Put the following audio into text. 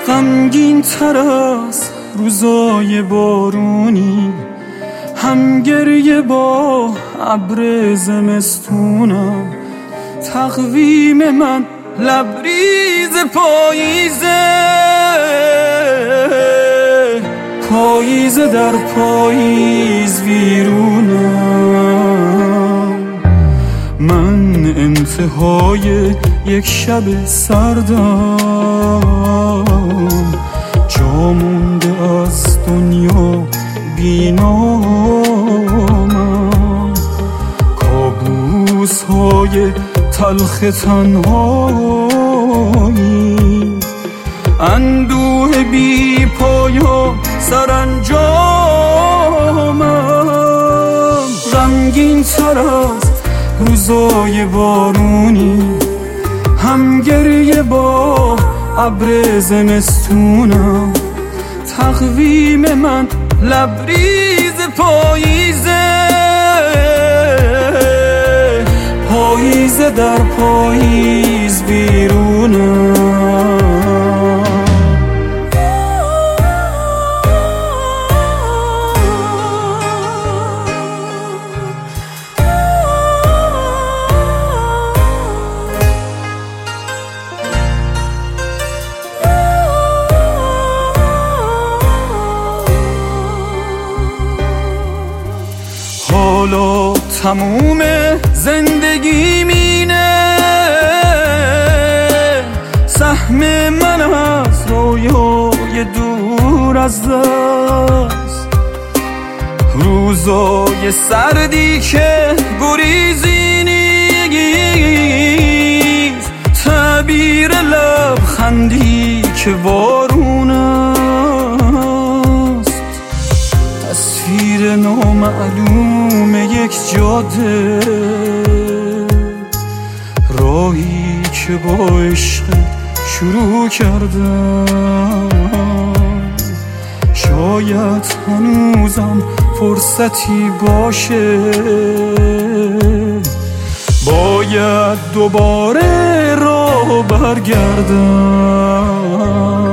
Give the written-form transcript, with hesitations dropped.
غمگین تر از روزای بارونی، هم گریه با ابر زمستونم. تقویم من لبریز پاییزه، پاییزه در پاییز ویرونم. من انتهای یک شب سردم، جا مونده از دنیا بینامم. کابوس های تلخ تنهایی، اندوه بی پایان سرانجامم. غمگین تر از روزای بارونی، هم گریه با ابر زمستونم. تقویم من لبریز پاییزه، پاییزه در پاییز بیرونم. حالا تموم زندگیم اینه، سهم من از رویای دور از دست. روزای سردی که گریزی نیست، تعبیر لبخندی که بارون است. تصویر نامعلوم یک جاده، راهی که با عشق شروع کردم. شاید هنوزم فرصتی باشه، باید دوباره راه برگردم.